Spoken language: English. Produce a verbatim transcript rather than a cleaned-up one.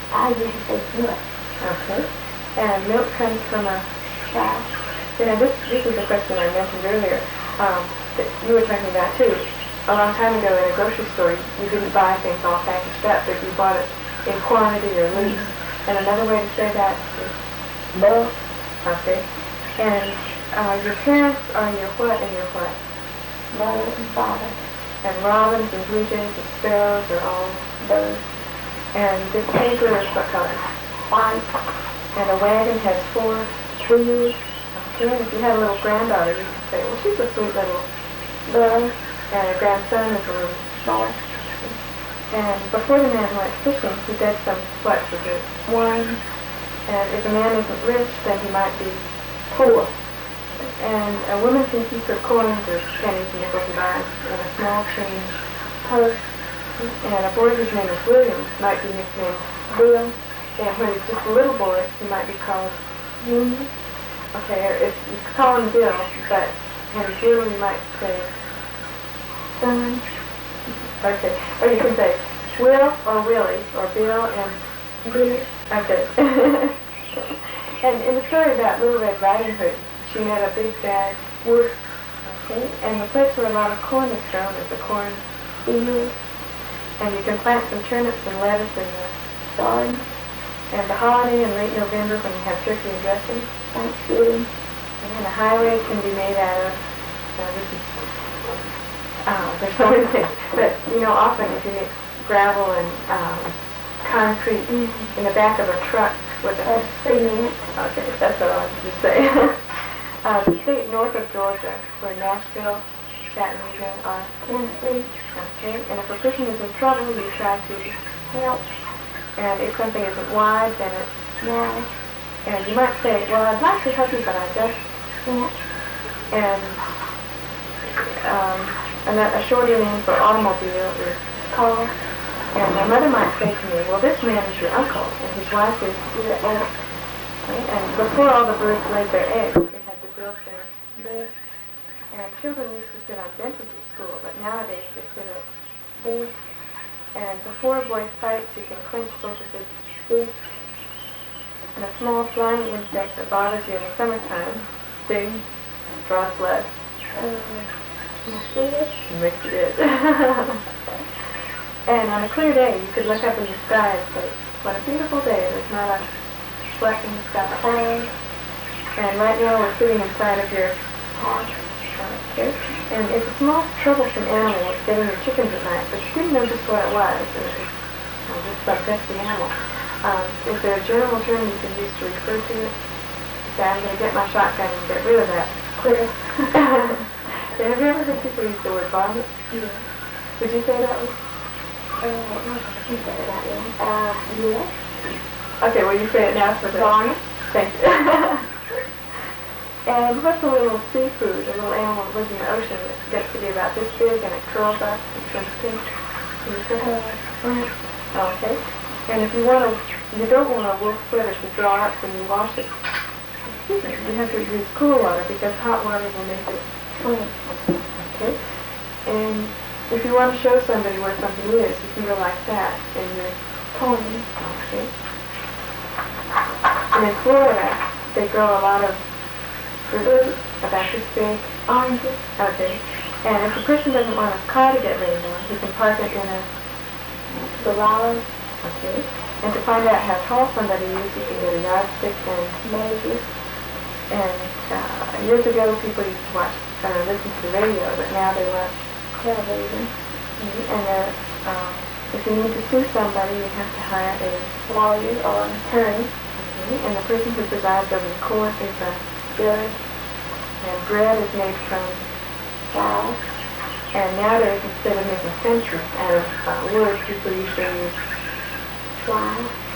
I usually say milk. Okay. And milk comes from a Cow. Yeah, this this is a question I mentioned earlier um, that you were talking about too. A long time ago in a grocery store, you didn't buy things all packaged up, but you bought it in quantity or loose. Mm-hmm. And another way to say that is Milk. Okay. And uh, your parents are your what and your what? Mother and father. And robins and blue jays and sparrows are all Birds. And this paper is what color? White. And a wagon has four wheels. Okay. And if you had a little granddaughter, you could say, well, she's a sweet little Girl. and a grandson is a little Boy. And before the man went fishing, he did some what with it? One. And if a man isn't rich, then he might be Poor. And a woman can keep her coins or pennies, nickels, and dimes in a small chain purse. And a boy whose name is William might be nicknamed Bill. And when he's just a little boy, he might be called Junior. Okay, or if you call him Bill, but when he's little, you might say Son. Okay, or you can say Will or Willie or Bill and Bill. Okay. And in the story about Little Red Riding Hood, she met a big bad wolf. Okay, and the place where a lot of corn is grown is a corn field. And you can plant some turnips and lettuce in the garden. And the holiday in late November when you have turkey and dressing. Thanksgiving. And a highway can be made out of, now this is, uh, there's so many things, but you know, often if you mix gravel and um, concrete mm-hmm. in the back of a truck with a cement. Okay, that's what I wanted to say. uh, the state north of Georgia, where Nashville, Chattanooga are. Tennessee. Okay, and if a person is in trouble, you try to Help. And if something isn't wide, then it's Now. And you might say, well, I'd like to help you, but I just can't. And um, and that a shorter name for automobile is car. And my mother might say to me, well, this man is your uncle, and his wife is your aunt. Right? And before all the birds laid their eggs, they had to build their nest. And children used to sit on benches at school, but nowadays they sit at desks. And before a boy fights, you can clench both of his fists. And a small flying insect that bothers you in the summertime stings, draws blood. Uh, mosquitoes. Mosquitoes. And on a clear day, you could look up in the sky and say, what a beautiful day. There's not a speck in the sky. And right now we're sitting inside of your house. Okay. And it's a small, troublesome animal that's getting your chickens at night, but you didn't know just what it was. And it was well, just some pesky animal. Um, is there a general term you can use to refer to it? Okay, I'm going to get my shotgun and get rid of that. Clear. Have you ever heard people use the word vomit? Yeah. Would you say that one? Uh, I can say that one. Uh, yeah. Okay, well you say it now for the Vomit. Thank you. And what's a little seafood, a little animal that lives in the ocean that gets to be about this big and it curls up and turns pink? Can you say that? Uh, Okay. And if you want to, you don't want a wolf sweater to draw up when you wash it. Excuse me. You have to use cool water because hot water will make it clean. Okay. And if you want to show somebody where something is, you can go like that in your pony. Okay. And in Florida, they grow a lot of fruit about this big. oranges. Okay. And if a person doesn't want a car to get rained on, he can park it in a Garage. Okay. And to find out how tall somebody is, you can get a yardstick and measure. And uh, years ago, people used to watch, uh, listen to the radio, but now they watch television. Mm-hmm. And uh, um, if you need to sue somebody, you have to hire a lawyer or an attorney. Okay. And the person who presides over the court is a judge. And bread is made from flour. And nowadays, instead of making fences out of uh, wood, people usually use Flour.